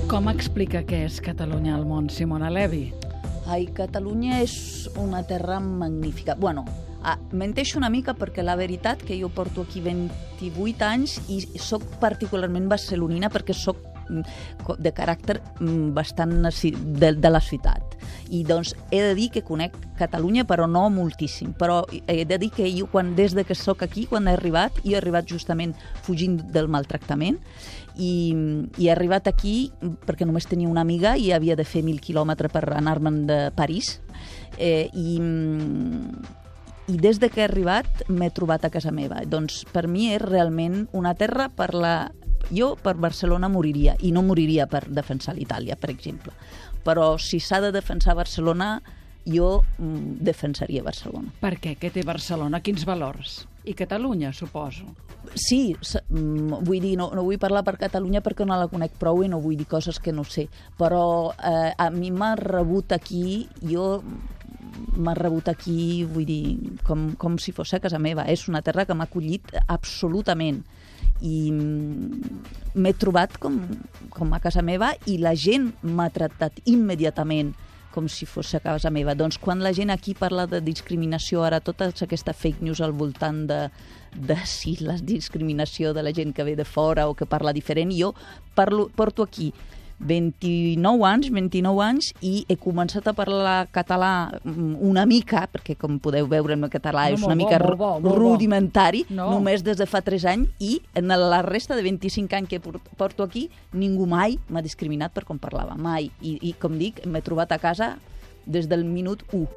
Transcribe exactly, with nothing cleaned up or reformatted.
Com explica què és Catalunya al món, Simona Levi? Ai, Catalunya és una terra magnífica. Bueno, ah, menteixo una mica perquè la veritat que jo porto aquí vint-i-vuit anys i sóc particularment barcelonina perquè sóc de caràcter bastant de, de la ciutat. I doncs he de dir que conec Catalunya, però no moltíssim. Però he de dir que jo, quan, des de que sóc aquí, quan he arribat, jo he arribat justament fugint del maltractament i, i he arribat aquí perquè només tenia una amiga i havia de fer mil quilòmetres per anar-me'n de París. Eh, i, I des de que he arribat m'he trobat a casa meva. Doncs per mi és realment una terra per la... Jo per Barcelona moriria, i no moriria per defensar l'Itàlia, per exemple. Però si s'ha de defensar Barcelona, jo mm, defensaria Barcelona. Per què? Què té Barcelona? Quins valors? I Catalunya, suposo. Sí, vull dir, no, no vull parlar per Catalunya perquè no la conec prou i no vull dir coses que no sé. Però eh, a mi m'ha rebut aquí, jo... m'ha rebut aquí, vull dir, com, com si fos a casa meva. És una terra que m'ha acollit absolutament. I m'he trobat com, com a casa meva i la gent m'ha tractat immediatament com si fos a casa meva. Doncs quan la gent aquí parla de discriminació, ara tota aquesta fake news al voltant de, de si la discriminació de la gent que ve de fora o que parla diferent, jo parlo, porto aquí vint-i-nou anys, vint-i-nou anys i he començat a parlar català una mica, perquè com podeu veure el català no, és una bo, mica bo, bo, rudimentari, no. Només des de fa tres anys i en la resta de vint-i-cinc anys que porto aquí ningú mai m'ha discriminat per com parlava, mai. I, i com dic, m'he trobat a casa des del minut u.